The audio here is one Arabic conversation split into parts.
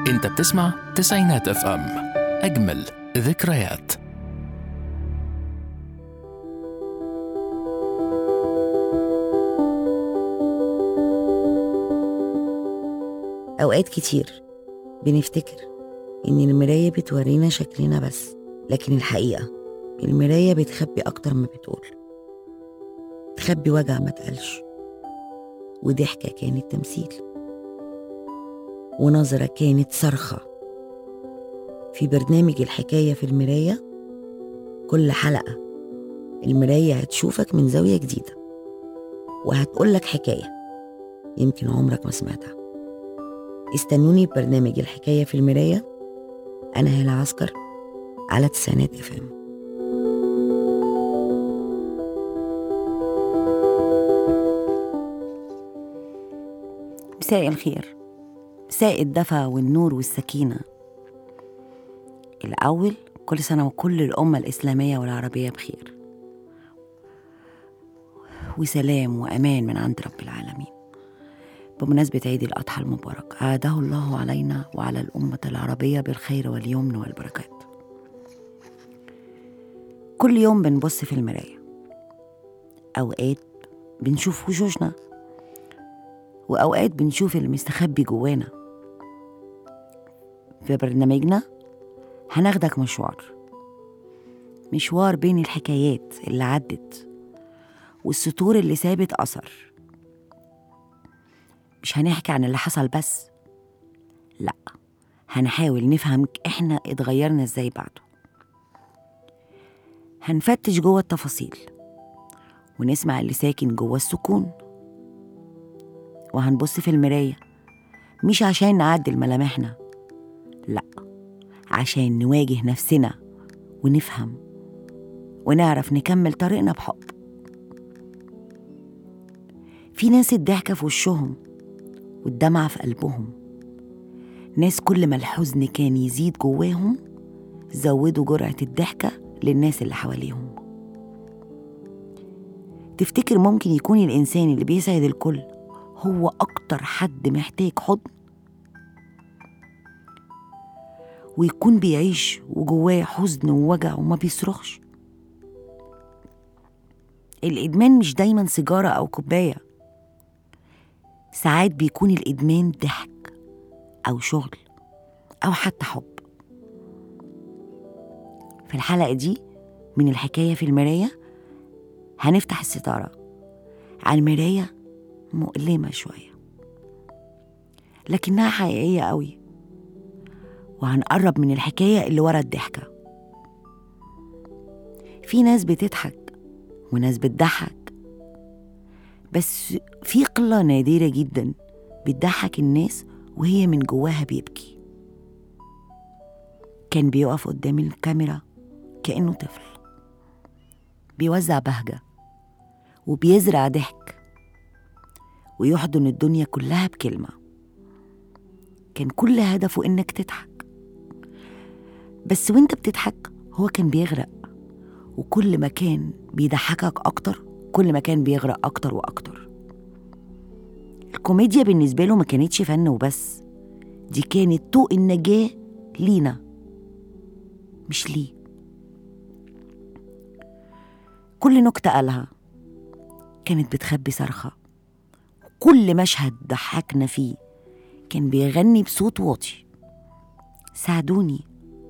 انت بتسمع تسعينات اف ام، اجمل ذكريات. أوقات كتير بنفتكر إن المراية بتورينا شكلنا بس، لكن الحقيقة المراية بتخبي أكتر ما بتقول. تخبي وجع ما تقلش، وضحكة كانت تمثيل، ونظرة كانت صرخة. في برنامج الحكاية في المراية، كل حلقة المراية هتشوفك من زاوية جديدة وهتقولك حكاية يمكن عمرك ما سمعتها. استنوني ببرنامج الحكاية في المراية. أنا هالة عسكر على تسعينات اف ام. مساء الخير، مساء الدفى والنور والسكينة. الأول، كل سنة وكل الأمة الإسلامية والعربية بخير وسلام وأمان من عند رب العالمين. بمناسبة عيد الأضحى المبارك، عاده الله علينا وعلى الأمة العربية بالخير واليمن والبركات. كل يوم بنبص في المراية، أوقات بنشوف وشوشنا، وأوقات بنشوف المستخبي جوانا. في برنامجنا هناخدك مشوار بين الحكايات اللي عدت والسطور اللي سابت أثر. مش هنحكي عن اللي حصل بس، لأ، هنحاول نفهم إحنا اتغيرنا إزاي بعده. هنفتش جوه التفاصيل ونسمع اللي ساكن جوه السكون، وهنبص في المراية مش عشان نعدل ملامحنا، لأ، عشان نواجه نفسنا ونفهم ونعرف نكمل طريقنا بحب. في ناس الضحكة في وشهم والدمعة في قلبهم، ناس كل ما الحزن كان يزيد جواهم زودوا جرعة الضحكة للناس اللي حواليهم. تفتكر ممكن يكون الإنسان اللي بيسعد الكل هو أكتر حد محتاج حضن، ويكون بيعيش وجواه حزن ووجع وما بيصرخش؟ الإدمان مش دايما سيجارة أو كوباية، ساعات بيكون الإدمان ضحك أو شغل أو حتى حب. في الحلقة دي من الحكاية في المراية هنفتح الستارة على المراية مؤلمة شوية لكنها حقيقية قوي، وهنقرب من الحكاية اللي ورا الضحكة. في ناس بتضحك وناس بتضحك، بس في قلة نادرة جدا بتضحك الناس وهي من جواها بيبكي. كان بيقف قدام الكاميرا كأنه طفل، بيوزع بهجة وبيزرع ضحك ويحضن الدنيا كلها بكلمة. كان كل هدفه إنك تضحك، بس وإنت بتضحك هو كان بيغرق، وكل ما كان بيضحكك أكتر كل ما كان بيغرق أكتر وأكتر. الكوميديا بالنسبة له ما كانتش فن وبس، دي كانت طوق النجاة لينا مش ليه. كل نكتة قالها كانت بتخبي صرخة، وكل مشهد ضحكنا فيه كان بيغني بصوت واطي. ساعدوني.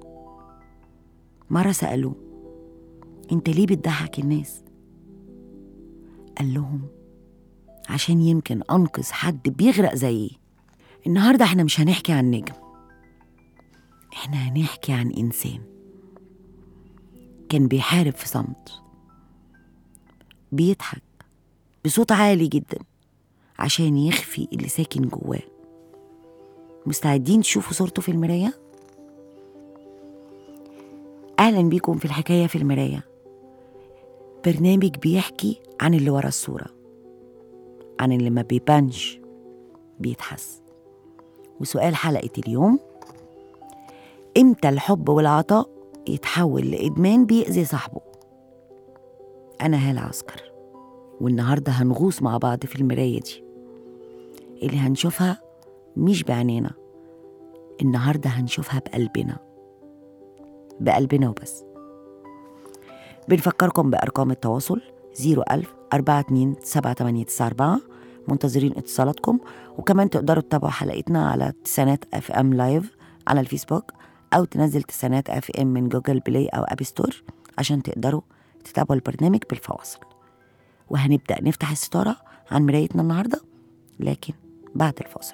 مرة سألوه انت ليه بتضحك الناس؟ قال لهم عشان يمكن أنقذ حد بيغرق زيي. النهاردة احنا مش هنحكي عن نجم، احنا هنحكي عن إنسان كان بيحارب في صمت، بيضحك بصوت عالي جدا عشان يخفي اللي ساكن جواه. مستعدين تشوفوا صورته في المراية؟ أهلا بيكم في الحكاية في المراية، برنامج بيحكي عن اللي ورا الصورة، عن اللي ما بيبانش بيتحس. وسؤال حلقة اليوم: إمتى الحب والعطاء يتحول لإدمان بيأذي صاحبه؟ أنا هالة عسكر، والنهاردة هنغوص مع بعض في المراية دي اللي هنشوفها مش بعينينا، النهاردة هنشوفها بقلبنا وبس. بنفكركم بأرقام التواصل 01000-427894، منتظرين اتصالاتكم. وكمان تقدروا تتابعوا حلقتنا على تسعينات اف ام لايف على الفيسبوك، أو تنزل تسعينات اف ام من جوجل بلاي أو أب ستور عشان تقدروا تتابعوا البرنامج بالفواصل. وهنبدأ نفتح الستارة عن مرايتنا النهاردة، لكن بعد الفاصل.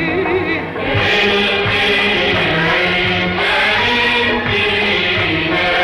Yeah.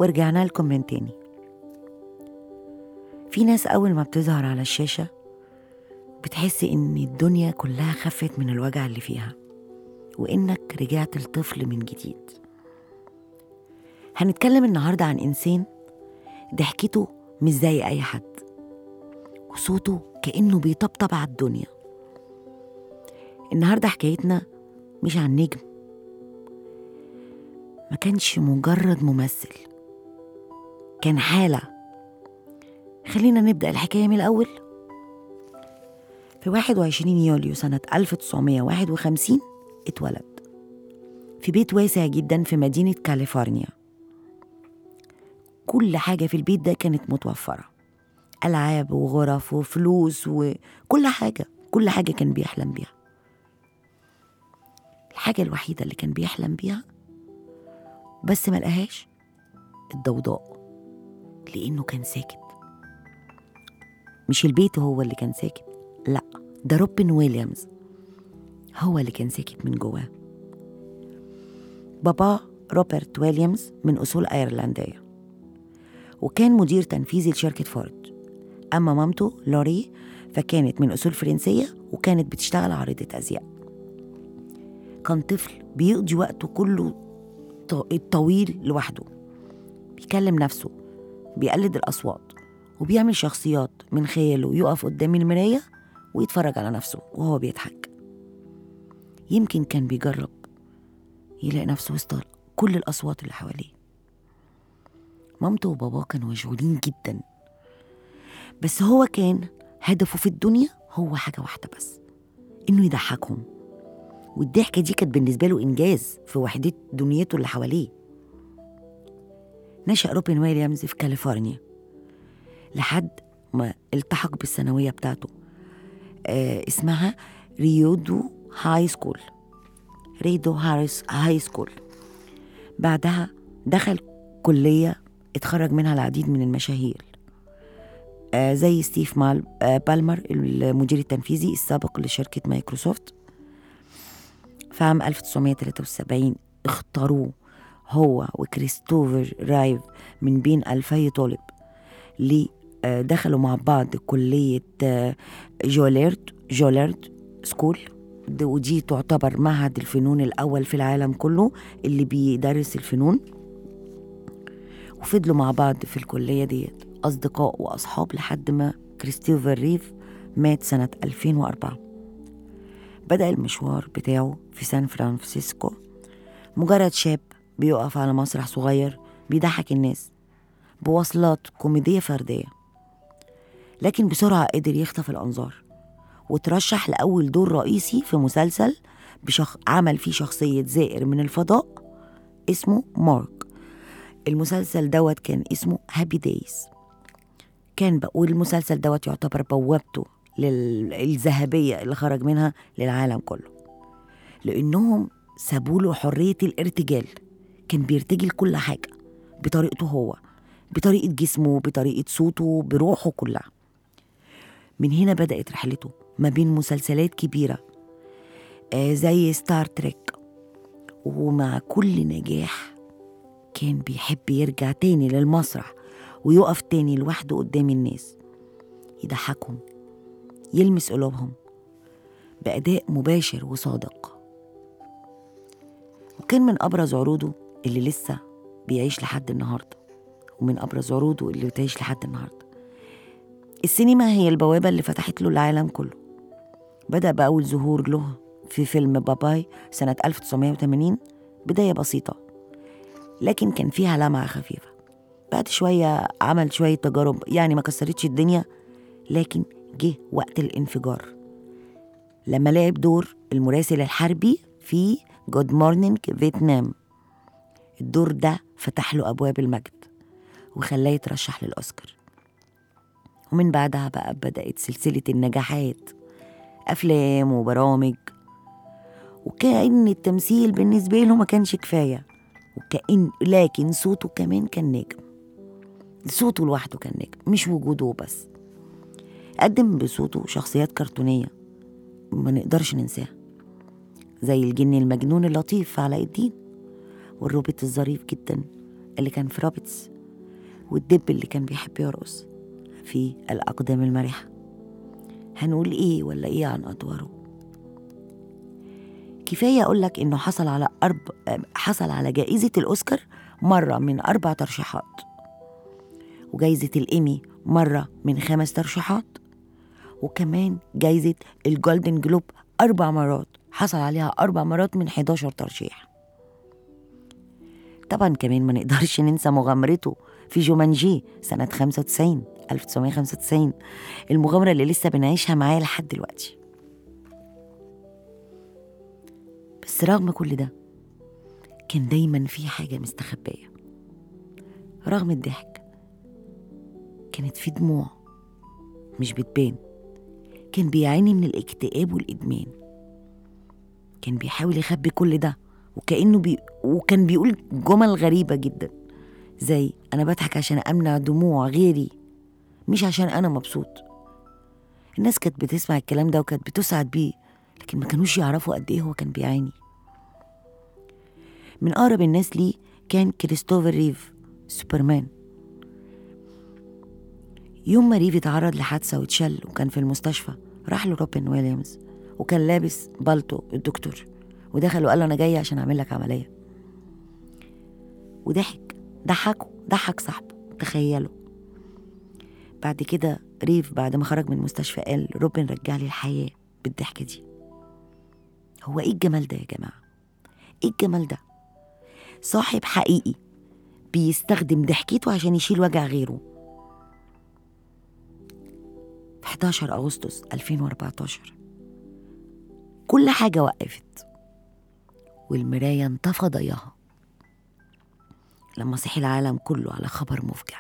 ورجعنا لكم من تاني. في ناس أول ما بتظهر على الشاشة بتحس إن الدنيا كلها خفت من الوجع اللي فيها، وإنك رجعت الطفل من جديد. هنتكلم النهاردة عن إنسان ضحكته مش زي أي حد، وصوته كأنه بيطبطب على الدنيا. النهاردة حكايتنا مش عن نجم، ما كانش مجرد ممثل، كان حالة. خلينا نبدأ الحكاية من الأول. في 21 يوليو سنة 1951 اتولد في بيت واسع جدا في مدينة كاليفورنيا. كل حاجة في البيت ده كانت متوفرة، ألعاب وغرف وفلوس وكل حاجة، كل حاجة كان بيحلم بيها. الحاجة الوحيدة اللي كان بيحلم بيها بس ما لقاهاش الضوضاء، لأنه كان ساكت. مش البيت هو اللي كان ساكت، لا، ده روبن ويليامز هو اللي كان ساكت من جواه. بابا روبرت ويليامز من أصول أيرلندية، وكان مدير تنفيذي لشركة فورد. أما مامته لوري فكانت من أصول فرنسية، وكانت بتشتغل عارضة أزياء. كان طفل بيقضي وقته كله الطويل لوحده، بيكلم نفسه، بيقلد الأصوات، وبيعمل شخصيات من خياله. يقف قدام المراية ويتفرج على نفسه وهو بيضحك. يمكن كان بيجرب يلاقي نفسه وسط كل الأصوات اللي حواليه. مامته وباباه كانوا مشغولين جدا، بس هو كان هدفه في الدنيا هو حاجة واحدة بس، إنه يضحكهم. والضحكة دي كانت بالنسبة له إنجاز في وحدة دنيته اللي حواليه. نشأ روبن ويليامز في كاليفورنيا لحد ما التحق بالثانوية بتاعته، اسمها ريودو هاي سكول. بعدها دخل كلية اتخرج منها العديد من المشاهير، زي ستيف بالمر المدير التنفيذي السابق لشركة مايكروسوفت. في عام 1973 اختاروه هو وكريستوفر رايف من بين 2000 طالب دخلوا مع بعض كلية جولارد سكول، ودي تعتبر معهد الفنون الأول في العالم كله اللي بيدرس الفنون. وفضلوا مع بعض في الكلية ديت أصدقاء وأصحاب لحد ما كريستوفر ريف مات سنة 2004. بدأ المشوار بتاعه في سان فرانسيسكو، مجرد شاب بيقف على مسرح صغير بيضحك الناس بوصلات كوميدية فردية، لكن بسرعة قدر يخطف الأنظار وترشح لأول دور رئيسي في مسلسل عمل فيه شخصية زائر من الفضاء اسمه مارك. المسلسل دوت كان اسمه هابي دايز. كان بقول المسلسل دوت يعتبر بوابته الذهبية اللي خرج منها للعالم كله، لأنهم سابوله حرية الارتجال. كان بيرتجل كل حاجة بطريقته هو، بطريقة جسمه، بطريقة صوته، بروحه كلها. من هنا بدأت رحلته ما بين مسلسلات كبيرة زي ستار تريك، ومع كل نجاح كان بيحب يرجع تاني للمسرح ويقف تاني لوحده قدام الناس، يضحكهم، يلمس قلوبهم بأداء مباشر وصادق. وكان من أبرز عروضه اللي لسه بيعيش لحد النهاردة، ومن أبرز عروضه اللي بتعيش لحد النهاردة. السينما هي البوابة اللي فتحت له العالم كله. بدأ بأول ظهور له في فيلم باباي سنة 1980، بداية بسيطة لكن كان فيها لمعة خفيفة. بعد شوية عمل شوية تجارب يعني ما كسرتش الدنيا، لكن جه وقت الانفجار لما لعب دور المراسل الحربي في جود مورنينج فيتنام. الدور ده فتح له أبواب المجد وخلاه يترشح للأوسكار. ومن بعدها بقى بدأت سلسلة النجاحات، أفلام وبرامج، وكأن التمثيل بالنسبة له ما كانش كفاية، لكن صوته كمان كان نجم. صوته لوحده كان نجم، مش وجوده بس. قدم بصوته شخصيات كرتونية ما نقدرش ننساها، زي الجن المجنون اللطيف في علاء الدين، والروبوت الظريف جدا اللي كان في رابتس والدب اللي كان بيحب يرقص في الأقدام المرحة. هنقول إيه ولا إيه عن أدواره؟ كفاية أقولك إنه حصل على جائزة الأوسكار مرة من 4 ترشيحات، وجائزة الإيمي مرة من 5 ترشيحات، وكمان جائزة الجولدن جلوب 4 مرات، حصل عليها 4 مرات من 11 ترشيح. طبعا كمان ما نقدرش ننسى مغامرته في جومانجي سنة 1995، المغامرة اللي لسه بنعيشها معاه لحد دلوقتي. بس رغم كل ده كان دايما في حاجة مستخبية. رغم الضحك كانت في دموع مش بتبان. كان بيعاني من الاكتئاب والإدمان. كان بيحاول يخبي كل ده، وكان بيقول جمل غريبة جدا زي أنا بضحك عشان أمنع دموع غيري، مش عشان أنا مبسوط. الناس كانت بتسمع الكلام ده وكانت بتسعد بيه، لكن ما كانوش يعرفوا قد إيه هو كان بيعاني. من أقرب الناس ليه كان كريستوفر ريف، سوبرمان. يوم ما ريف اتعرض لحادثة واتشل وكان في المستشفى، راح له روبن ويليامز وكان لابس بالطو الدكتور، ودخل وقال له أنا جاي عشان أعمل لك عملية. ضحك صاحبه. تخيلوا. بعد كده ريف بعد ما خرج من المستشفى قال روبن رجع لي الحياة بالضحكة دي. هو إيه الجمال ده يا جماعة؟ إيه الجمال ده؟ صاحب حقيقي بيستخدم ضحكته عشان يشيل وجع غيره. في 11 أغسطس 2014 كل حاجة وقفت والمراية انطفى ضياها لما صحي العالم كله على خبر مفجع.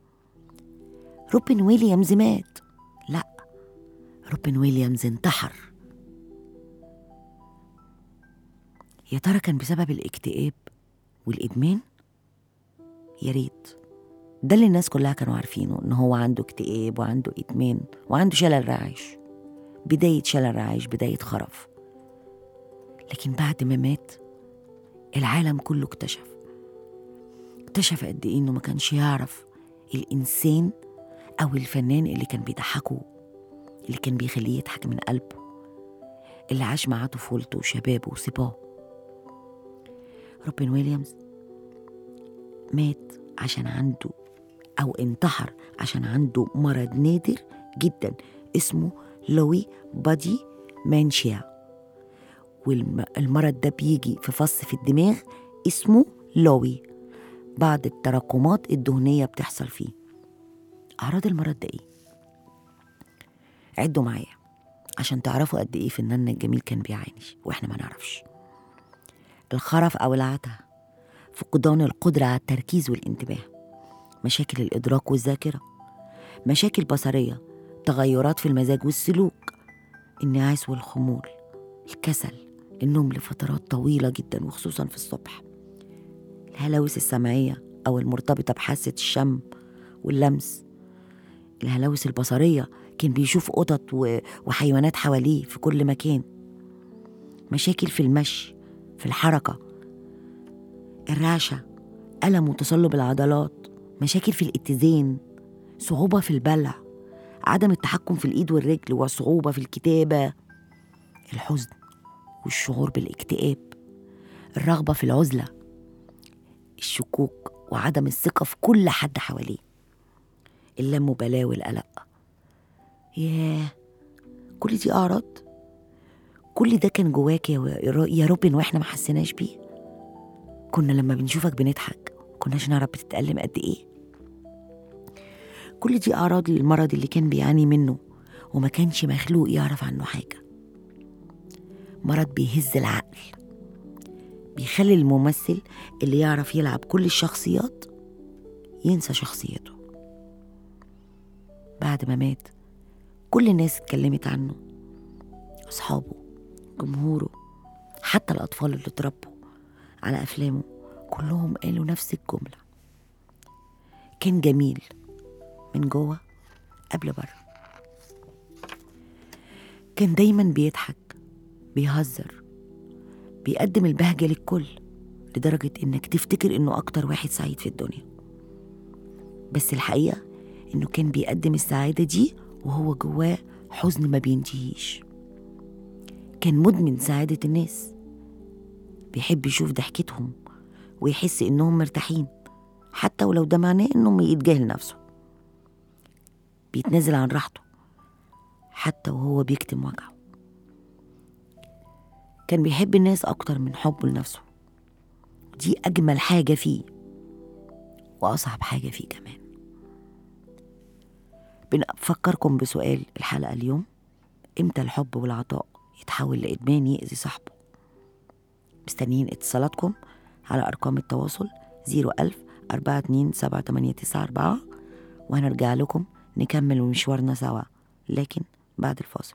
روبن ويليامز مات. لا، روبن ويليامز انتحر. يا ترى كان بسبب الاكتئاب والإدمان؟ يا ريت. ده اللي الناس كلها كانوا عارفينه، إن هو عنده اكتئاب وعنده إدمان وعنده شلل رعاش. بداية شلل رعاش، بداية خرف. لكن بعد ما مات العالم كله اكتشف قد إيه إنه ما كانش يعرف الإنسان أو الفنان اللي كان بيضحكه، اللي كان بيخليه يضحك من قلبه، اللي عاش معاه طفولته وشبابه وصباه. روبن ويليامز مات عشان عنده، أو انتحر عشان عنده مرض نادر جدا اسمه لوي بادي مانشيا. والمرض ده بيجي في فص في الدماغ اسمه لوي، بعد التراكمات الدهنية بتحصل فيه. أعراض المرض ده إيه؟ عدوا معايا عشان تعرفوا قد إيه فناننا الجميل كان بيعاني وإحنا ما نعرفش. الخرف أو العته، فقدان القدرة على التركيز والانتباه، مشاكل الإدراك والذاكرة، مشاكل بصرية، تغيرات في المزاج والسلوك، النعاس والخمول، الكسل، النوم لفترات طويلة جدا وخصوصا في الصبح، الهلاوس السمعية أو المرتبطة بحاسة الشم واللمس، الهلاوس البصرية، كان بيشوف قطط وحيوانات حواليه في كل مكان، مشاكل في المشي، في الحركة، الرعشة، ألم وتصلب العضلات، مشاكل في الاتزان، صعوبة في البلع، عدم التحكم في الإيد والرجل وصعوبة في الكتابة، الحزن والشعور بالاكتئاب، الرغبة في العزلة، الشكوك وعدم الثقة في كل حد حواليه، اللامبالاة والقلق. ياه، كل دي أعراض؟ كل ده كان جواك يا روبن وإحنا ما حسيناش بيه؟ كنا لما بنشوفك بنضحك كناش نعرف بتتألم قد إيه؟ كل دي أعراض للمرض اللي كان بيعاني منه وما كانش مخلوق يعرف عنه حاجة. مرض بيهز العقل، بيخلي الممثل اللي يعرف يلعب كل الشخصيات ينسى شخصيته. بعد ما مات كل الناس اتكلمت عنه، أصحابه، جمهوره، حتى الأطفال اللي اتربوا على أفلامه كلهم قالوا نفس الجملة: كان جميل من جوه قبل بره. كان دايما بيضحك، بيهزر، بيقدم البهجة للكل، لدرجة إنك تفتكر إنه أكتر واحد سعيد في الدنيا. بس الحقيقة إنه كان بيقدم السعادة دي وهو جواه حزن ما بينتهيش. كان مدمن سعادة الناس، بيحب يشوف ضحكتهم ويحس إنهم مرتاحين، حتى ولو ده معناه إنه يتجاهل نفسه. بيتنازل عن راحته حتى وهو بيكتم وجعه. كان بيحب الناس أكتر من حبه لنفسه، دي أجمل حاجة فيه وأصعب حاجة فيه كمان. بنفكركم بسؤال الحلقة اليوم: إمتى الحب والعطاء يتحول لإدمان يأذي صاحبه؟ مستنيين اتصالاتكم على أرقام التواصل 01000-427-894، وهنرجع لكم نكمل مشوارنا سوا، لكن بعد الفاصل.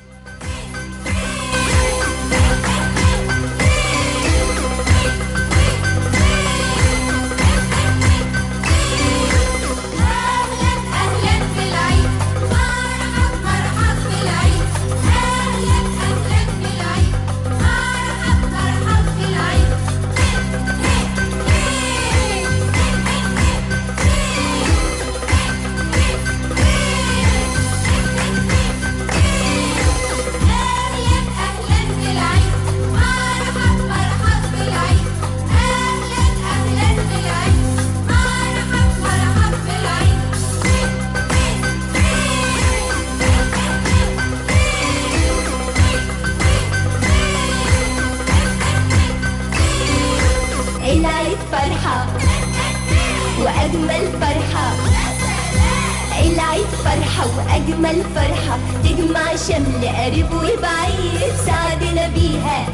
العيد فرحة وأجمل فرحة، العيد فرحة وأجمل فرحة، تجمع شمل قريب وبعيد، سعدنا بيها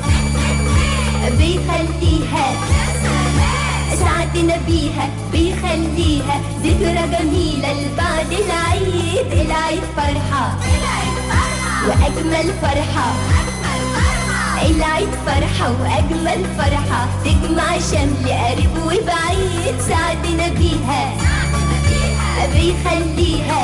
بيخليها، سعدنا بيها بيخليها ذكرى جميلة لبعد العيد. العيد فرحة وأجمل فرحة، العيد فرحة وأجمل فرحة، تجمع شمل قريب وبعيد، سعدنا بيها بيخليها،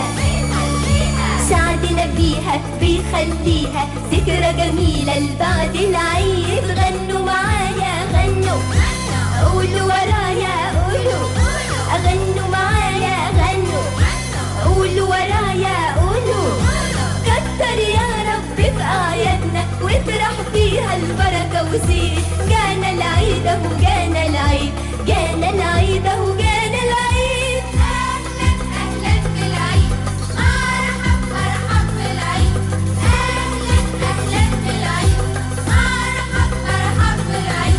سعدنا بيها بيخليها ذكرى جميلة لبعد العيد. غنوا معايا غنوا، قولوا ورايا قولوا، غنوا معايا غنوا، قولوا ورايا قولوا، كتر يا رب في أعيادنا واطرح فيها البركة وزيد. جانا العيد اهو جانا العيد، جانا العيد اهو جانا العيد. أهلا أهلا بالعيد، مرحب مرحب بالعيد، أهلا أهلا بالعيد، مرحب مرحب بالعيد.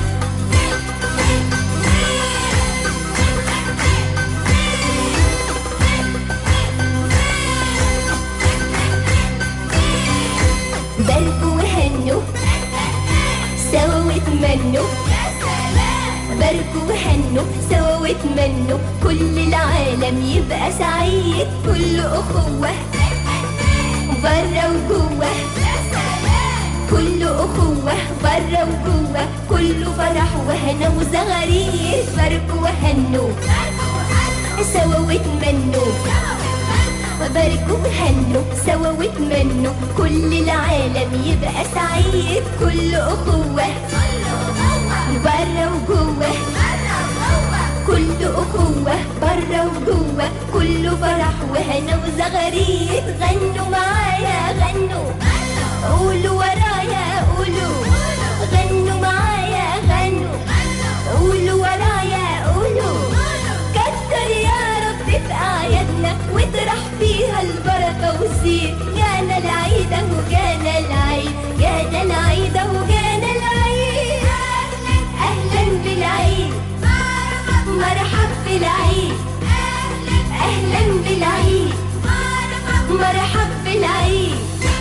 باركوا وهنوا سوا واتمنوا، باركوا وهنوا سوا واتمنوا، كل العالم يبقى سعيد، كل أخوة برا وجوه، كل أخوة برا وجوه، كله فرح وهنا وزغاريد. باركوا وهنوا سوا واتمنوا، باركوا وهنوا سوا واتمنوا، كل العالم يبقى سعيد، كل أخوة برا وجوه، كل أخوة برا وجوه، كله فرح وهنا وزغاريد. غنوا معايا غنوا، قولوا ورايا قولوا، غنوا معايا غنوا، قولوا ورايا قولوا، كتر يا رب في أعيادنا واطرح فيها البركة وزيد. جانا العيد اهو جانا العيد، جانا العيد اهو جانا العيد. أهلا بالعيد، مرحب بالعيد، أهلا بالعيد، مرحب بالعيد.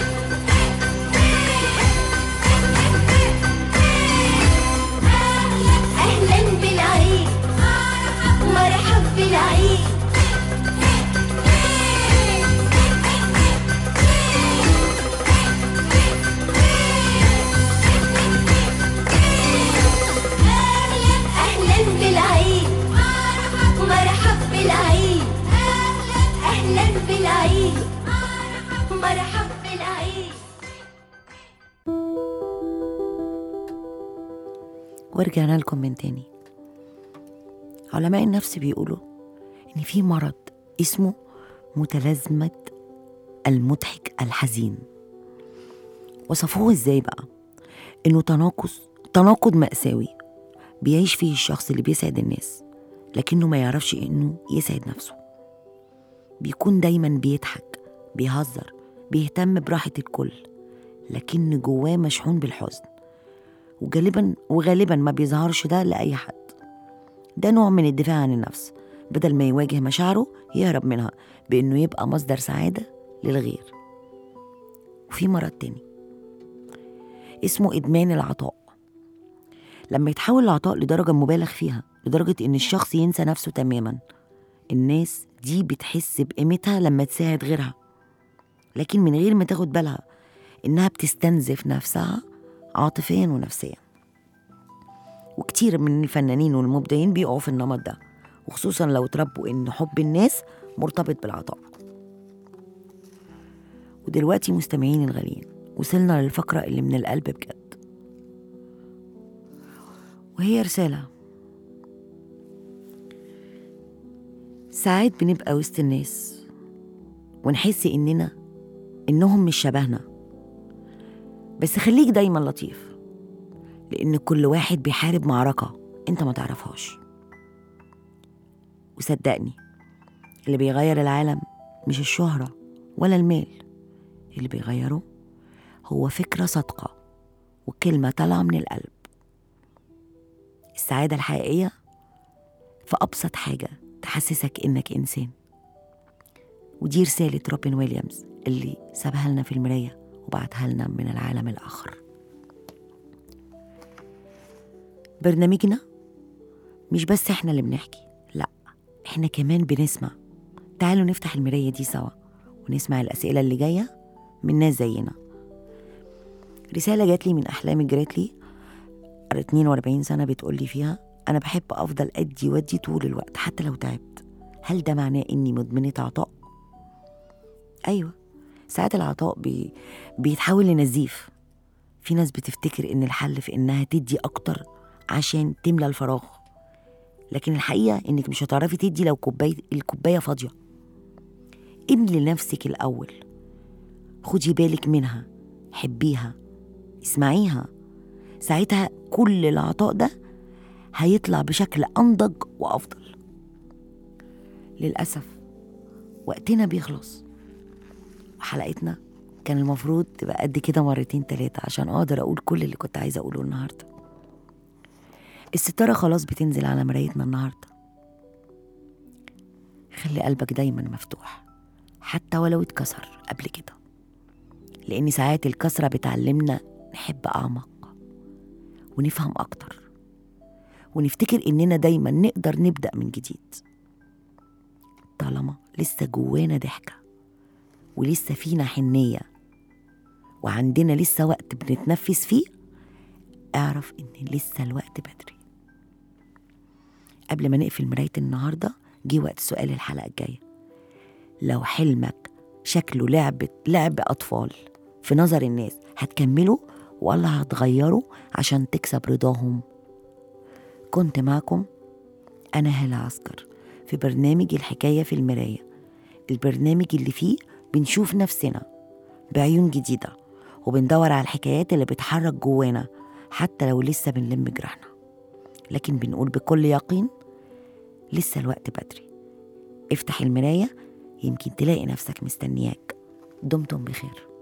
أهلا بالعيد، مرحب بالعيد. أهلا بالعيد، مرحب بالعيد، أهلا بالعيد، مرحب بالعيد. ورجعنا لكم من تاني. علماء النفس بيقولوا إن في مرض اسمه متلازمة المضحك الحزين. وصفوه ازاي بقى؟ انه تناقض مأساوي بيعيش فيه الشخص اللي بيسعد الناس لكنه ما يعرفش انه يسعد نفسه. بيكون دايما بيضحك، بيهزر، بيهتم براحة الكل، لكن جواه مشحون بالحزن، وغالبا ما بيظهرش ده لأي حد. ده نوع من الدفاع عن النفس، بدل ما يواجه مشاعره يهرب منها بإنه يبقى مصدر سعادة للغير. وفي مرض تاني اسمه إدمان العطاء. لما يتحول العطاء لدرجة مبالغ فيها، لدرجة إن الشخص ينسى نفسه تماما. الناس دي بتحس بقيمتها لما تساعد غيرها، لكن من غير ما تاخد بالها إنها بتستنزف نفسها عاطفيا ونفسيا. وكتير من الفنانين والمبدعين بيقعوا في النمط ده، وخصوصا لو تربوا إن حب الناس مرتبط بالعطاء. ودلوقتي مستمعين الغاليين، وصلنا للفقرة اللي من القلب بجد، وهي رسالة. ساعات بنبقى وسط الناس ونحس إنهم مش شبهنا، بس خليك دايما لطيف، لأن كل واحد بيحارب معركة انت ما تعرفهاش. وصدقني، اللي بيغير العالم مش الشهرة ولا المال، اللي بيغيره هو فكرة صادقة وكلمة طالعة من القلب. السعادة الحقيقية في أبسط حاجة تحسسك إنك إنسان. ودي رسالة روبن ويليامز اللي سابها لنا في المراية وبعتها لنا من العالم الآخر. برنامجنا مش بس إحنا اللي بنحكي، لأ، إحنا كمان بنسمع. تعالوا نفتح المراية دي سوا ونسمع الأسئلة اللي جاية من ناس زينا. رسالة جات لي من أحلام جريتلي، 42 سنة، بتقولي فيها: أنا بحب أفضل أدي ودي طول الوقت حتى لو تعبت. هل ده معناه إني مدمنة عطاء؟ أيوة، ساعات العطاء بيتحول لنزيف. في ناس بتفتكر إن الحل في إنها تدي أكتر عشان تملى الفراغ، لكن الحقيقة إنك مش هتعرفي تدي لو الكوباية فاضية. املي لنفسك الأول، خدي بالك منها، حبيها، اسمعيها. ساعتها كل العطاء ده هيطلع بشكل أنضج وأفضل. للأسف وقتنا بيخلص، وحلقتنا كان المفروض تبقى قد كده 2-3 عشان أقدر أقول كل اللي كنت عايزة أقوله النهاردة. الستارة خلاص بتنزل على مرايتنا النهاردة. خلي قلبك دايما مفتوح حتى ولو اتكسر قبل كده، لأن ساعات الكسرة بتعلمنا نحب أعمق ونفهم أكتر، ونفتكر إننا دايما نقدر نبدأ من جديد طالما لسه جوانا ضحكة ولسه فينا حنية وعندنا لسه وقت بنتنفس فيه. اعرف إن لسه الوقت بدري. قبل ما نقفل مراية النهاردة، جه وقت سؤال الحلقة الجاية. لو حلمك شكله لعب أطفال في نظر الناس، هتكمله ولا هتغيره عشان تكسب رضاهم؟ كنت معكم أنا هالة عسكر في برنامج الحكاية في المراية، البرنامج اللي فيه بنشوف نفسنا بعيون جديدة وبندور على الحكايات اللي بتحرك جوانا حتى لو لسه بنلم جراحنا، لكن بنقول بكل يقين لسه الوقت بدري. افتح المراية، يمكن تلاقي نفسك مستنياك. دمتم بخير.